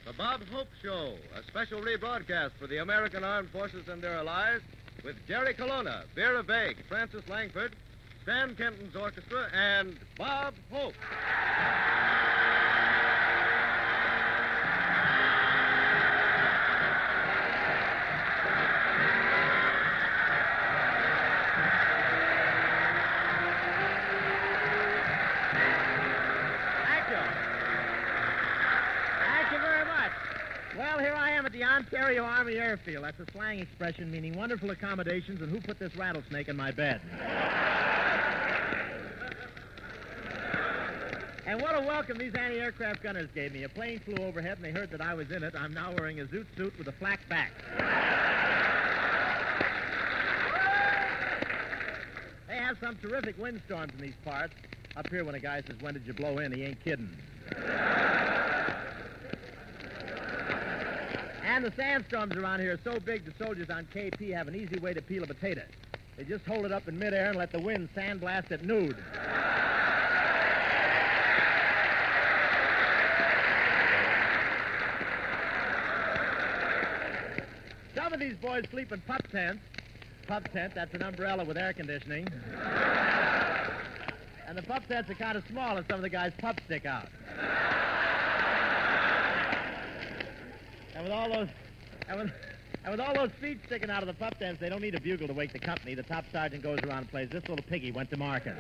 The Bob Hope Show, a special rebroadcast for the American Armed Forces and their allies, with Jerry Colonna, Vera Vague, Francis Langford, Stan Kenton's orchestra, and Bob Hope. Well, here I am at the Ontario Army Airfield. That's a slang expression meaning wonderful accommodations and who put this rattlesnake in my bed. And what a welcome these anti-aircraft gunners gave me. A plane flew overhead and they heard that I was in it. I'm now wearing a zoot suit with a flak back. They have some terrific windstorms in these parts. Up here when a guy says, "When did you blow in?" he ain't kidding. And the sandstorms around here are so big the soldiers on KP have an easy way to peel a potato. They just hold it up in midair and let the wind sandblast it nude. Some of these boys sleep in pup tents. Pup tent, that's an umbrella with air conditioning. And the pup tents are kind of small and some of the guys' pups stick out. And with all those feet sticking out of the pup tents, they don't need a bugle to wake the company. The top sergeant goes around and plays "This Little Piggy Went to Market."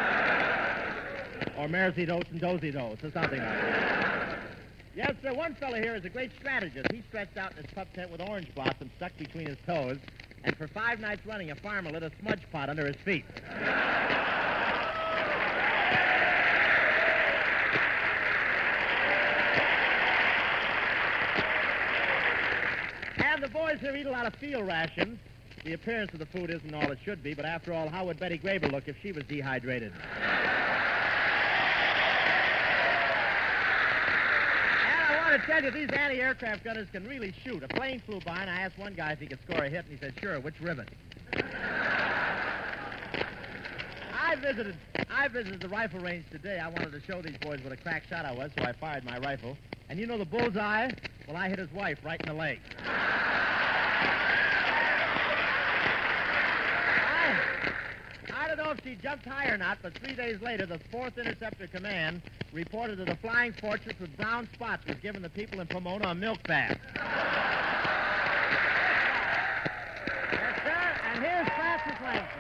Or "Mares Eat Oats and Dozy Does," or something like that. Yes, sir, one fellow here is a great strategist. He stretched out in his pup tent with orange blossoms stuck between his toes, and for 5 nights running, a farmer lit a smudge pot under his feet. The boys here eat a lot of field rations. The appearance of the food isn't all it should be, but after all, how would Betty Grable look if she was dehydrated? And I want to tell you, these anti-aircraft gunners can really shoot. A plane flew by, and I asked one guy if he could score a hit, and he said, "Sure, which rivet?" I visited the rifle range today. I wanted to show these boys what a crack shot I was, so I fired my rifle. And you know the bullseye? Well, I hit his wife right in the leg. I don't know if she jumped high or not, but 3 days later, the 4th Interceptor Command reported that a flying fortress with brown spots was giving the people in Pomona a milk bath. Yes, sir, and here's Francis Langford.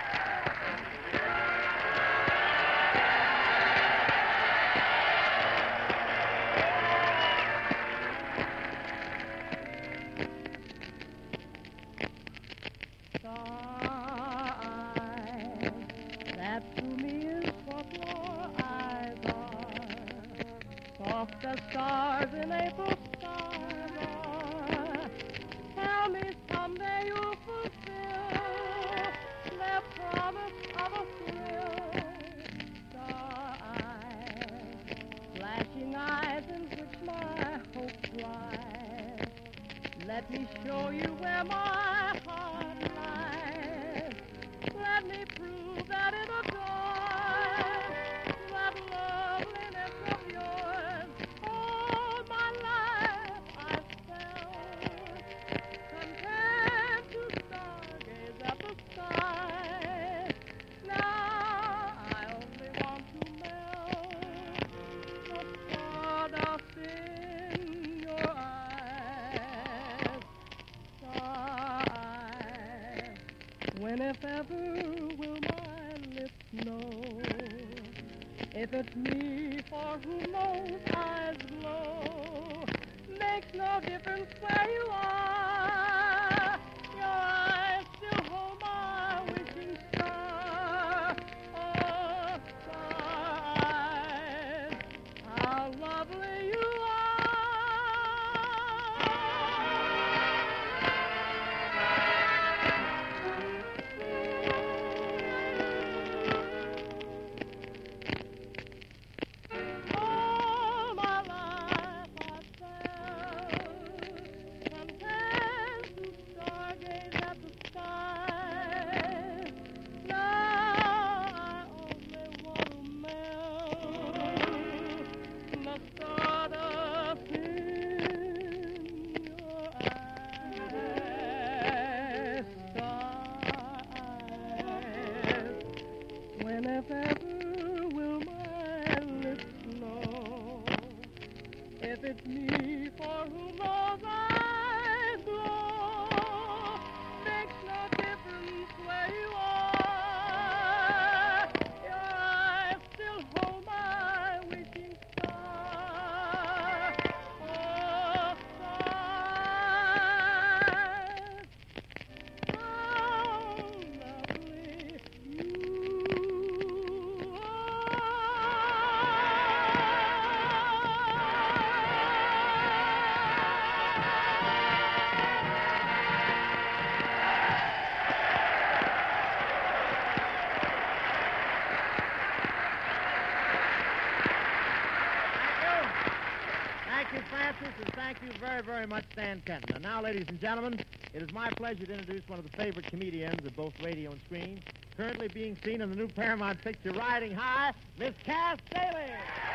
The stars in April star. Tell me someday you'll fulfill their promise of a thrill. Star eyes, flashing eyes in which my hope lies. Let me show you where my heart lies. Let me prove that it adores that loveliness of yours. All my life I felt content to stargaze at the sky. Now I only want to melt the stardust in your eyes. Star eyes, when if ever will my lips know if it's me for whom those eyes glow? Makes no difference where you are. Your eyes still hold my wishing star. Oh, star eyes, how lovely you All my life I felt content Me for whom those eyes glow makes no difference where you are. Your eyes still hold my wishing star. Oh, stars, how lovely you Thank you, Francis, and thank you very, very much, Stan Kenton. And now, ladies and gentlemen, it is my pleasure to introduce one of the favorite comedians of both radio and screen, currently being seen in the new Paramount picture Riding High, Miss Cass Daly.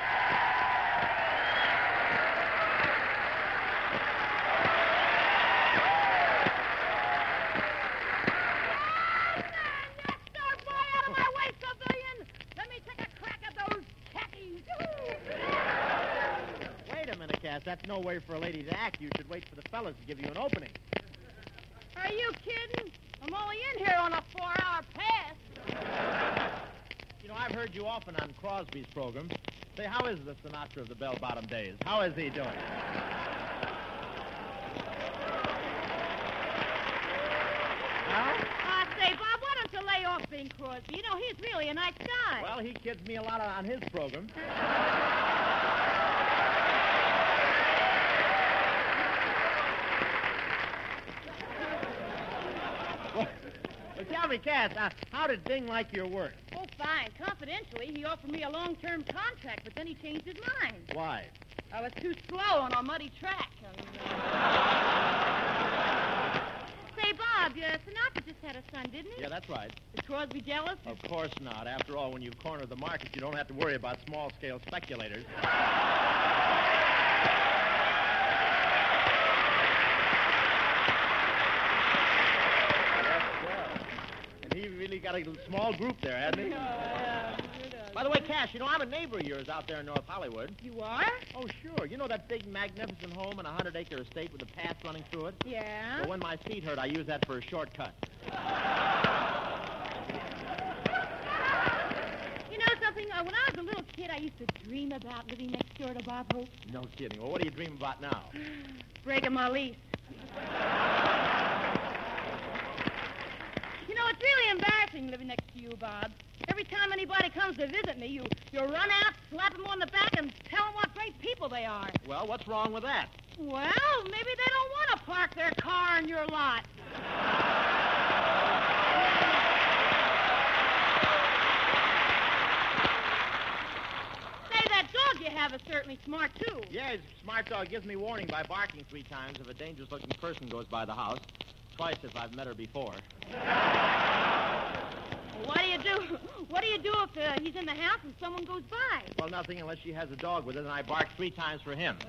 Wait a minute, Cass. That's no way for a lady to act. You should wait for the fellas to give you an opening. Are you kidding? I'm only in here on a 4-hour pass. You know, I've heard you often on Crosby's program. Say, how is the Sinatra of the bell-bottom days? How is he doing? Huh? Say, Bob, why don't you lay off Bing Crosby? You know, he's really a nice guy. Well, he kids me a lot on his program. Well, tell me, Cass, how did Bing like your work? Oh, fine. Confidentially, he offered me a long-term contract, but then he changed his mind. Why? I was too slow on a muddy track. Say, Bob, Sinatra just had a son, didn't he? Yeah, that's right. Is Crosby jealous? Of course not. After all, when you've cornered the market, you don't have to worry about small-scale speculators. And he really got a small group there, hasn't he? By the way, Cash, you know, I'm a neighbor of yours out there in North Hollywood. You are? Oh, sure. You know that big, magnificent home and a 100-acre estate with a path running through it? Yeah. Well, when my feet hurt, I use that for a shortcut. You know something? When I was a little kid, I used to dream about living next door to Bob Hope. No kidding. Well, what do you dream about now? Breaking my lease. You know, it's really embarrassing living next to you, Bob. Every time anybody comes to visit me, you run out, slap them on the back, and tell them what great people they are. Well, what's wrong with that? Well, maybe they don't want to park their car in your lot. Say, that dog you have is certainly smart, too. Yeah, his smart dog gives me warning by barking 3 times if a dangerous-looking person goes by the house. Twice if I've met her before. What do you do? What do you do if he's in the house and someone goes by? Well, nothing unless she has a dog with her, then I bark 3 times for him.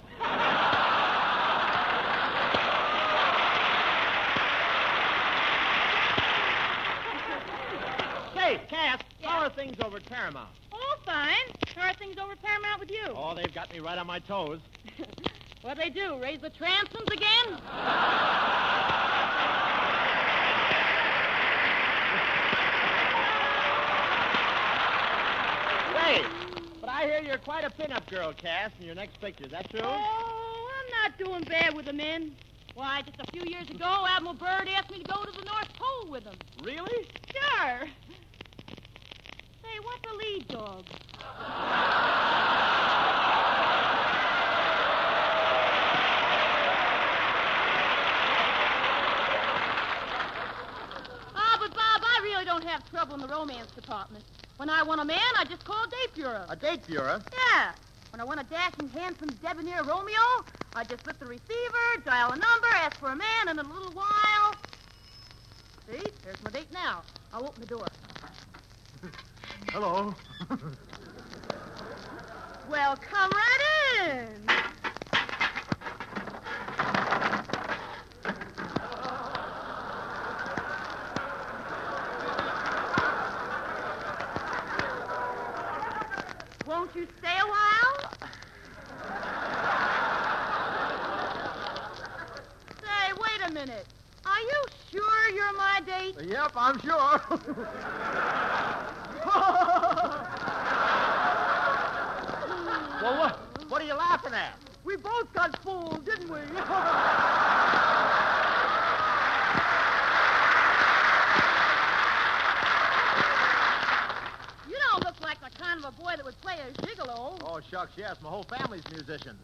Hey, Cass, how are things over at Paramount? Oh, fine. How are things over at Paramount with you? Oh, they've got me right on my toes. What'd they do, raise the transoms again? Hey, but I hear you're quite a pin-up girl, Cass, in your next picture. Is that true? Oh, I'm not doing bad with the men. Why, just a few years ago, Admiral Byrd asked me to go to the North Pole with him. Really? Sure. Say, what's a lead dog? But Bob, I really don't have trouble in the romance department. When I want a man, I just call a date bureau. A date bureau? Yeah. When I want a dashing, handsome, debonair Romeo, I just lift the receiver, dial a number, ask for a man, and in a little while... See? There's my date now. I'll open the door. Hello. Well, come right in. Won't you stay a while? minute. Are you sure you're my date? Yep, I'm sure. Well, what are you laughing at? We both got fooled, didn't we? You don't look like the kind of a boy that would play a gigolo. Oh, shucks, yes. My whole family's musicians.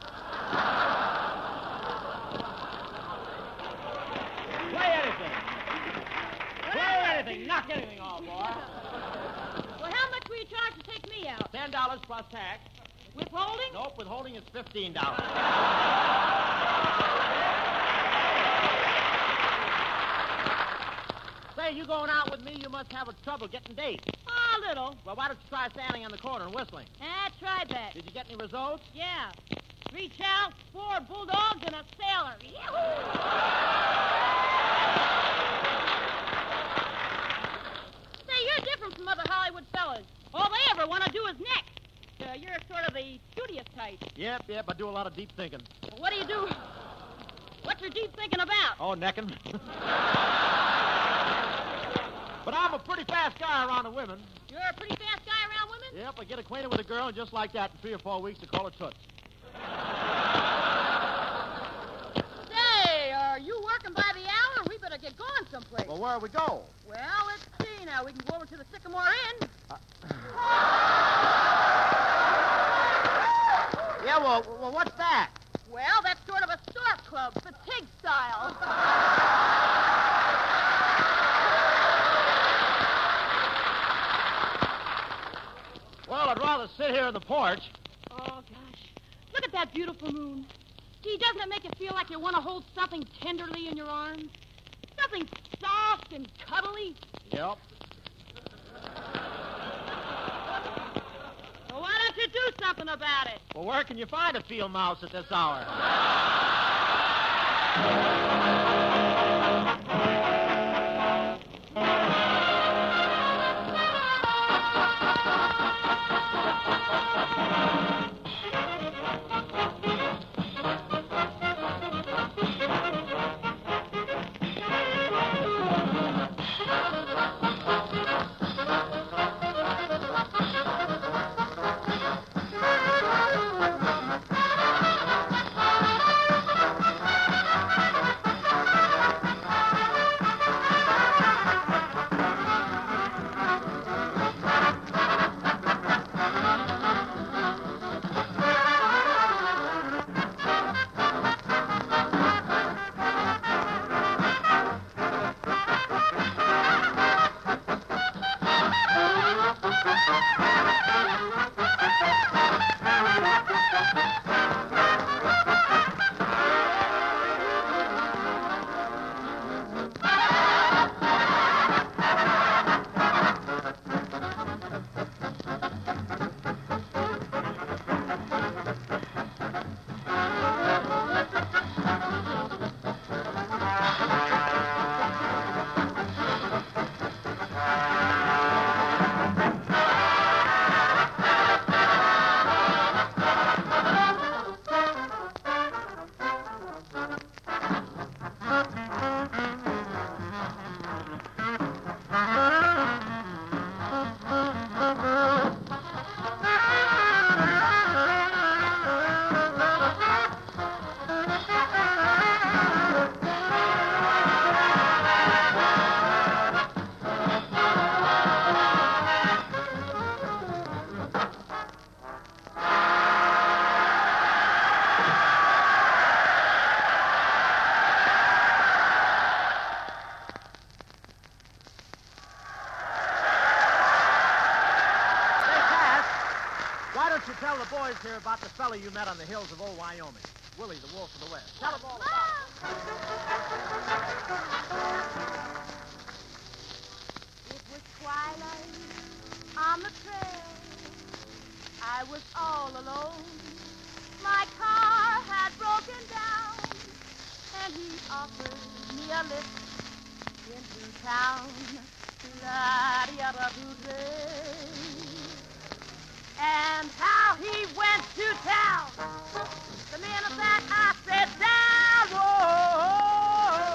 Play anything. Play anything. Knock anything off, boy. Well, how much will you charge to take me out? $10 plus tax. Withholding? Nope, withholding is $15. Say, you going out with me, you must have a trouble getting dates. A little. Well, why don't you try standing on the corner and whistling? I tried that. Did you get any results? Yeah. 3 chows, 4 bulldogs, and a sailor. Yahoo! Say, you're different from other Hollywood fellas. All they ever want to do is neck. You're sort of the studious type. Yep, I do a lot of deep thinking. Well, what do you do? What's your deep thinking about? Oh, necking. But I'm a pretty fast guy around the women. You're a pretty fast guy around women? Yep, I get acquainted with a girl, and just like that, in 3 or 4 weeks, I call her Toots. Say, are you working by the hour? We better get going someplace. Well, where we go? Well, let's see now. We can go over to the Sycamore Inn. Yeah, well, what's that? Well, that's sort of a stork club, fatigue style. Well, I'd rather sit here in the porch. Oh, gosh. Look at that beautiful moon. Gee, doesn't it make you feel like you want to hold something tenderly in your arms? Something soft and cuddly? Yep. Well, why don't you do something about it? Well, where can you find a field mouse at this hour? don't you tell the boys here about the fella you met on the hills of old Wyoming? Willie, the Wolf of the West. Tell them all about it. It was twilight on the trail. I was all alone. My car had broken down, and he offered me a lift into town. La-di-da-da-doo-day. And how he went to town. The minute that I sat down, whoa,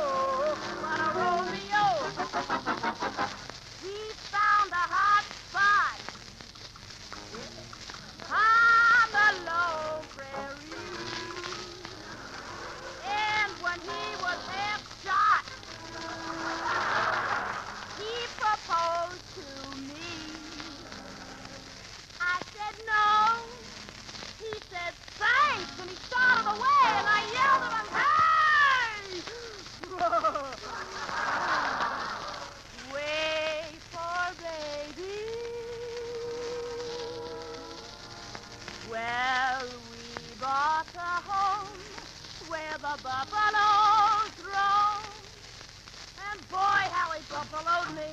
where the buffaloes roam. And boy, how he buffaloed me.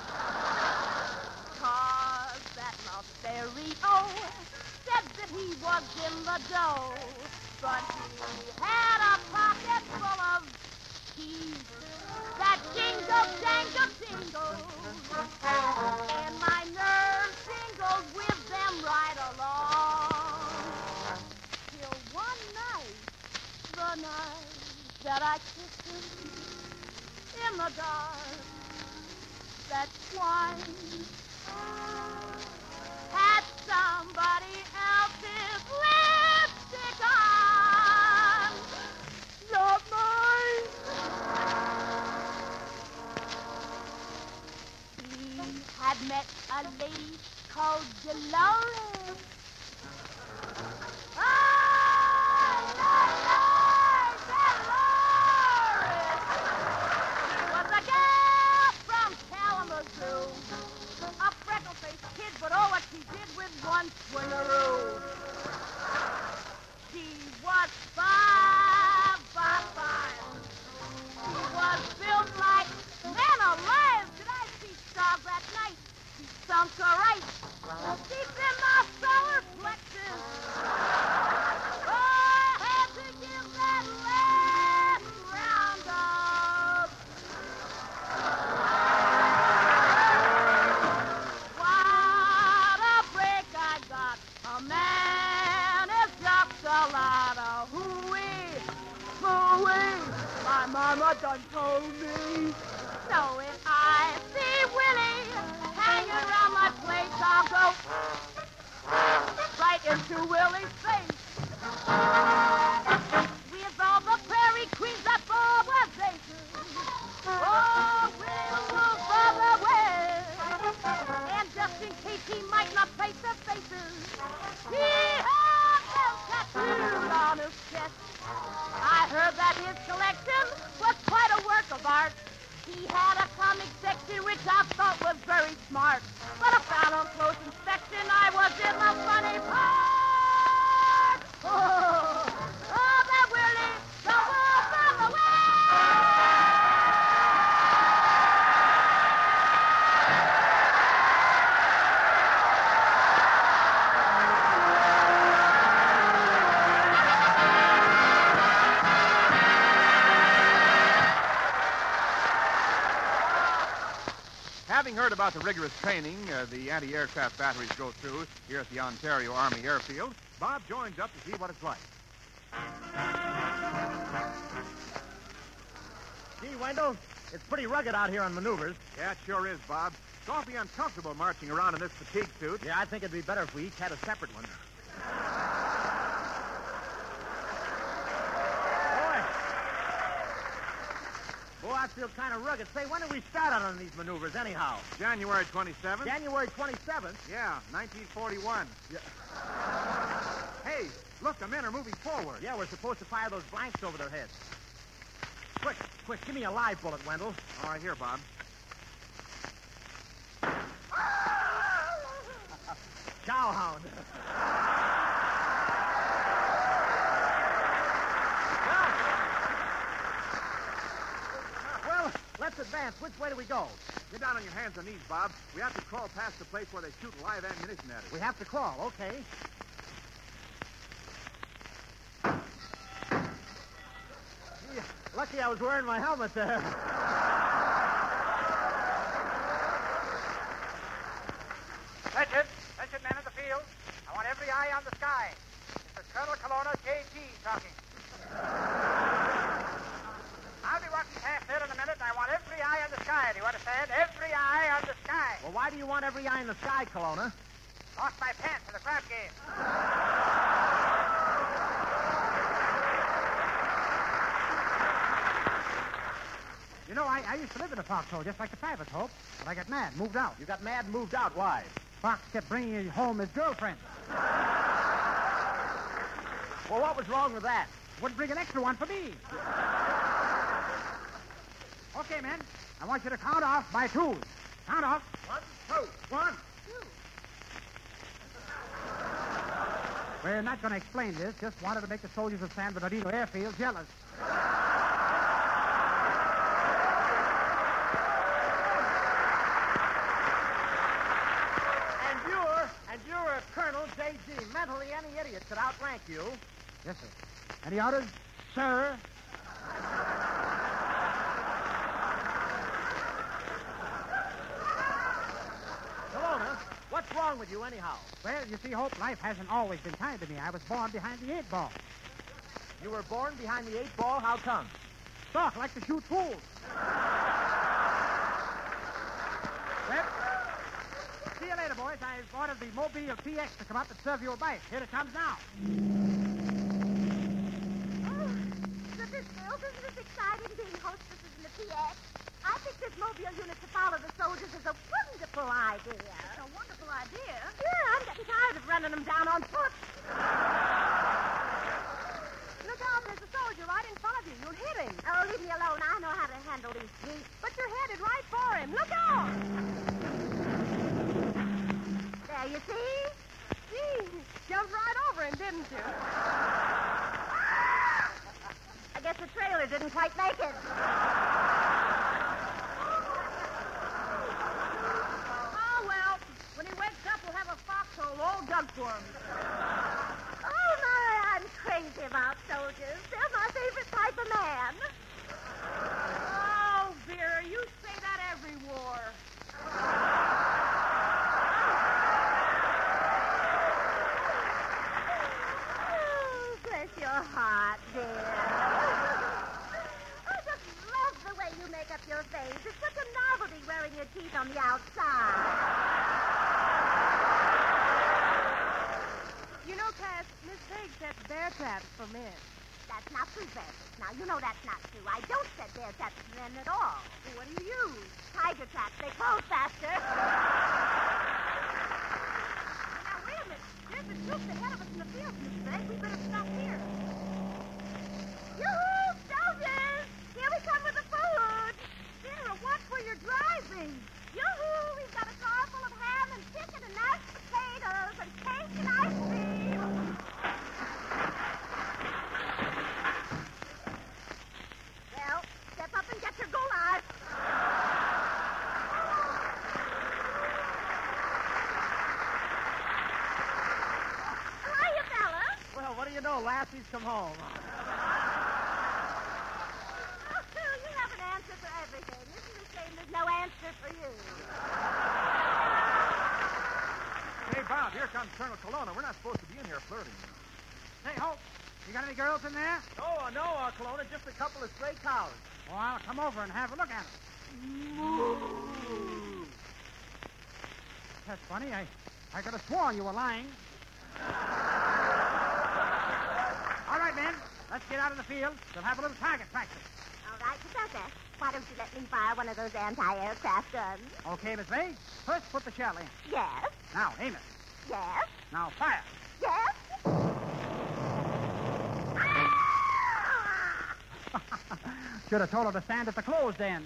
'Cause that Stereo said that he was in the dough. But he had a pocket full of keys that jingle, jangle, jingle. And my nerves tingled with them right along. Till one night, the night that I kissed him in the dark, that twine had somebody else's lipstick on, not mine. He had met a lady called Dolores. Dolores! She was a gal from Kalamazoo. A freckle-faced kid, but oh, what she did with one swingaroo. She was 5'5". She was built like man alive. Did I see stars that night? She sunk her right deep in my solar plexus. Oh, I had to give that last roundup. What a break I got. A man is just a lot of hooey, hooey. My mama done told me. Knowing I see Willie hanging around my place, I'll go right into Willie's face. With all the prairie queens that Bob was racing. Oh, Will move further away. And just in case he might not face their faces, he had them tattooed on his chest. I heard that his collection was quite a work of art. He had a comic section which I thought was very smart. But I found on close inspection I was in the funny part. Oh, that Willie, the wolf on the way. Having heard about the rigorous training the anti-aircraft batteries go through here at the Ontario Army Airfield, Bob joins up to see what it's like. Gee, Wendell, it's pretty rugged out here on maneuvers. Yeah, it sure is, Bob. It's awfully uncomfortable marching around in this fatigue suit. Yeah, I think it'd be better if we each had a separate one. Boy, I feel kind of rugged. Say, when did we start out on these maneuvers, anyhow? January 27th? January 27th? Yeah, 1941. Yeah. Hey, look, the men are moving forward. Yeah, we're supposed to fire those blanks over their heads. Quick, quick, give me a live bullet, Wendell. All right, here, Bob. Cowhound. Well, let's advance. Which way do we go? Get down on your hands and knees, Bob. We have to crawl past the place where they shoot live ammunition at us. We have to crawl, okay. Gee, lucky I was wearing my helmet there. Attention, men in the field. I want every eye on the sky. This is Colonel Colonna, J.G. talking. I'll be walking past there in a minute, and I want every eye on the sky. Do you understand? Every eye on the sky. Well, why do you want every eye in the sky, Colonna? Lost my pants in the crab game. You know, I used to live in a foxhole just like the privates, Hope. But I got mad, moved out. You got mad and moved out. Why? Fox kept bringing home his girlfriend. Well, what was wrong with that? Wouldn't bring an extra one for me. Okay, men. I want you to count off by twos. Count off. 1, 2. 1. We're not going to explain this. Just wanted to make the soldiers of San Bernardino Airfield jealous. And you're Colonel J.G. Mentally, any idiot could outrank you. Yes, sir. Any orders, sir? Kelowna, what's wrong with you anyhow? Well, you see, Hope, life hasn't always been kind to me. I was born behind the 8-ball. You were born behind the 8-ball? How come? Talk like to shoot fools. Well, see you later, boys. I've ordered the Mobile PX to come up and serve you a bite. Here it comes now. Oh, goodness, girls, isn't this exciting being hostesses in the PX? I think this mobile unit to follow the soldiers is a wonderful idea. It's a wonderful idea? Yeah, I'm getting tired of running them down on foot. Look out, there's a soldier right in front of you. You'll hit him. Oh, leave me alone. I know how to handle these jeeps. But you're headed right for him. Look out! There, you see? Gee, jumped right over him, didn't you? I guess the trailer didn't quite make it. Oh, well, when he wakes up, we'll have a foxhole all dug for him. Oh, my, I'm crazy about soldiers. They're my favorite type of man. Oh, Vera, you say that every war. Oh, bless your heart, dear. I just love the way you make up your face. It's such a novelty wearing your teeth on the outside. You know, Cass, Miss Peg sets bear traps for men. That's not true, Francis. Now, you know that's not true. I don't set bear traps for men at all. Well, what do you use? Tiger traps. They close faster. Now, wait a minute. There's a troop ahead of us in the field, Miss Peg. We better stop here. Yoo-hoo! Soldiers! Here we come with the food. Vera, watch where you're driving. Yoo-hoo! We've got a car full of ham and chicken and mashed potatoes and cake and ice cream. Well, step up and get your goulash. Hiya, fella. Well, what do you know? Lassie's come home. Oh, you have an answer for everything. Isn't it a shame there's no answer for you? Hey, Bob, here comes Colonel Kelowna. We're not supposed to be in here flirting. Say, Hope, you got any girls in there? No, Kelowna, just a couple of stray cows. Well, I'll come over and have a look at them. That's funny. I could have sworn you were lying. All right, men. Let's get out of the field. We'll have a little target practice. All right, Professor. Why don't you let me fire one of those anti-aircraft guns? Okay, Miss May. First, put the shell in. Yes. Now, aim it. Yes. Now, fire. Yes. Should have told her to stand at the closed end.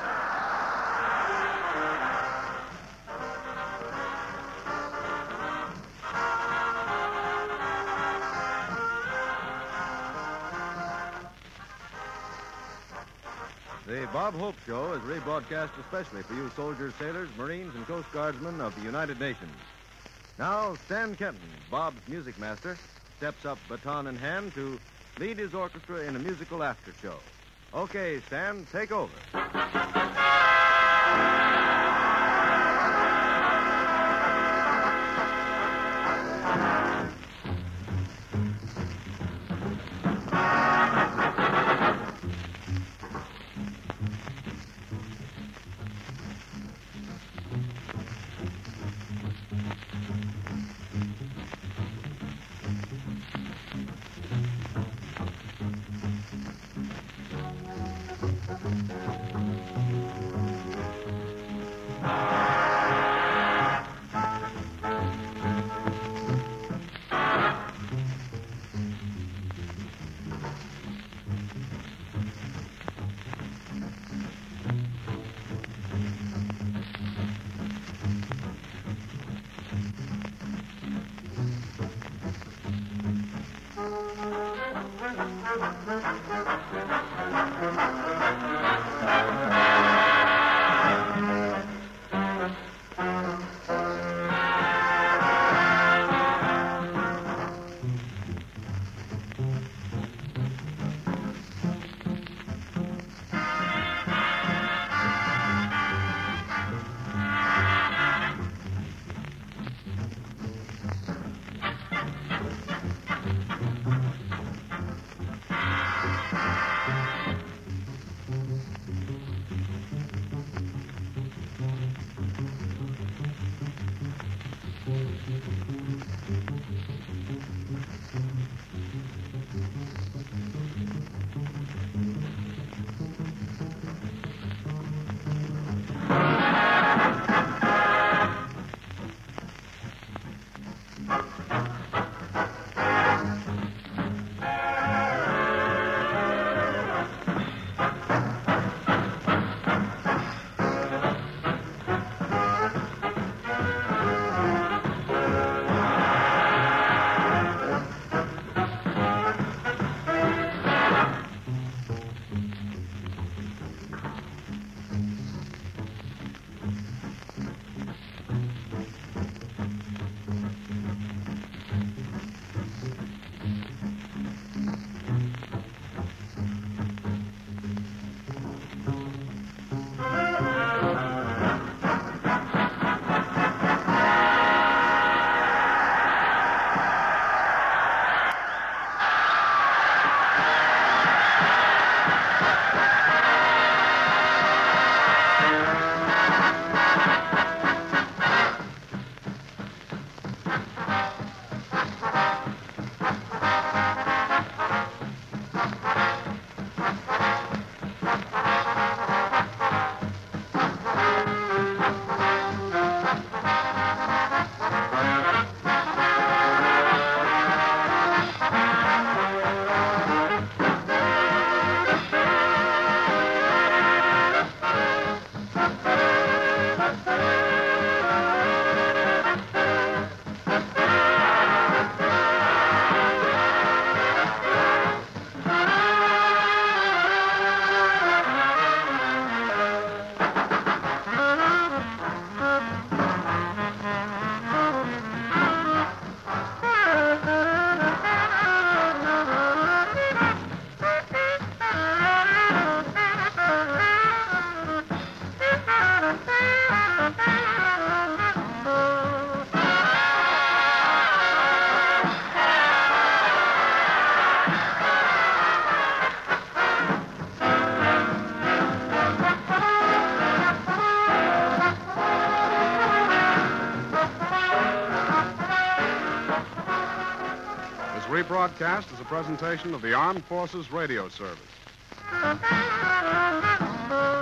The Bob Hope Show is rebroadcast especially for you soldiers, sailors, Marines, and Coast Guardsmen of the United Nations. Now, Stan Kenton, Bob's music master, steps up baton in hand to lead his orchestra in a musical after show. Okay, Stan, take over. Rebroadcast is a presentation of the Armed Forces Radio Service.